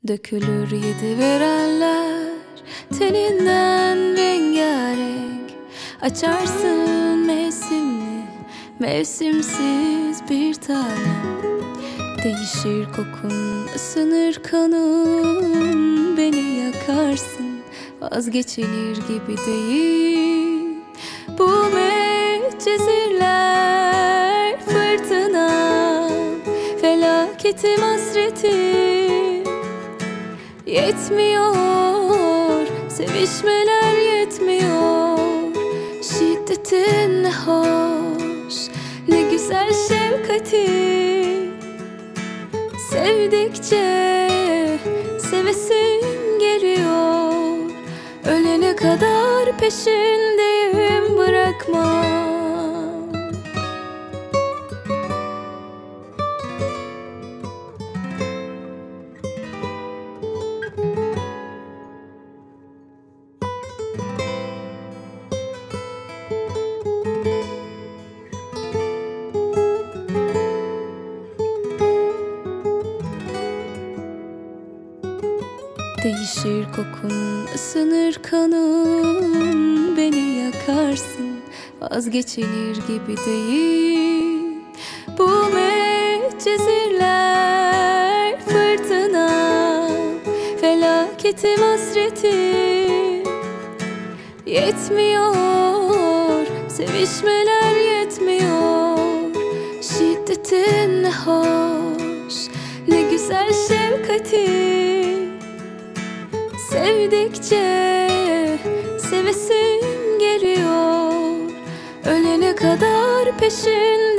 Dökülür yedi verenler teninden rengarenk. Açarsın mevsimli, mevsimsiz bir tanem. Değişir kokun, ısınır kanın, beni yakarsın, vazgeçilir gibi değil. Bu medcezirler fırtına, felaketim hasretim. Yetmiyor, sevişmeler yetmiyor. Şiddetin ne hoş, ne güzel şefkatin. Sevdikçe sevesim geliyor. Ölene kadar peşindeyim, bırakmam. Değişir kokun, ısınır kanın, beni yakarsın, vazgeçilir gibi değil. Bu medcezirler fırtına, felaketim hasretim. Yetmiyor, sevişmeler yetmiyor. Şiddetin ne hoş, ne güzel şefkatin. Sevdikçe sevesim geliyor. Ölene kadar peşin